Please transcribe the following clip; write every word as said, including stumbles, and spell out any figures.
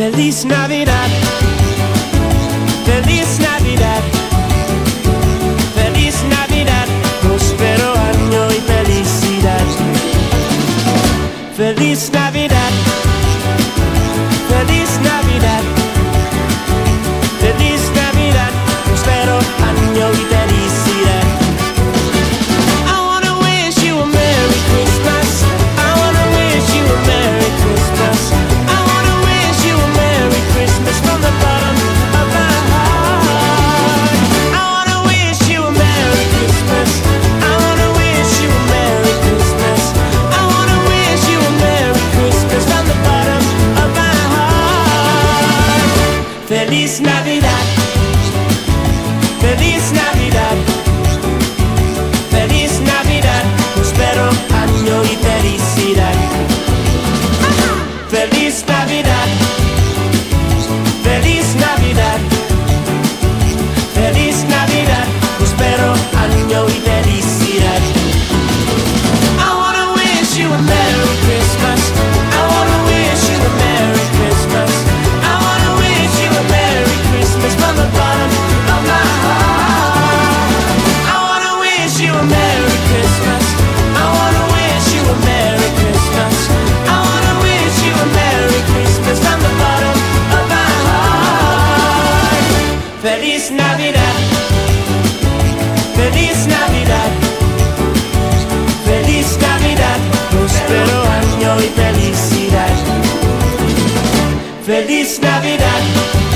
Feliz Navidad, feliz Navidad, feliz Navidad, próspero año y felicidad. Feliz Navidad, feliz Navidad, feliz Navidad, próspero año y felicidad. I wanna wish you a Merry Christmas. I wanna wish you a Merry Christmas. I wanna wish you a Merry Christmas from the bottom of my heart. I wanna wish you a Merry Christmas. I wanna wish you a Merry Christmas. I wanna wish you a Merry Christmas from the bottom of my heart. Feliz Navidad, feliz Navidad, feliz Navidad, próspero año y felicidad. Feliz Navidad, feliz Navidad, feliz Navidad, próspero año y felicidad. I wanna wish you a Merry Christmas. I wanna wish you a Merry Christmas. I wanna wish you a Merry Christmas from the bottom of my heart. I wanna wish you a Merry Christmas. I wanna wish you a Merry Christmas. I wanna wish you a Merry Christmas from the bottom of my heart. Feliz Navidad, feliz Navidad, feliz Navidad, próspero año y felicidad. Feliz Navidad.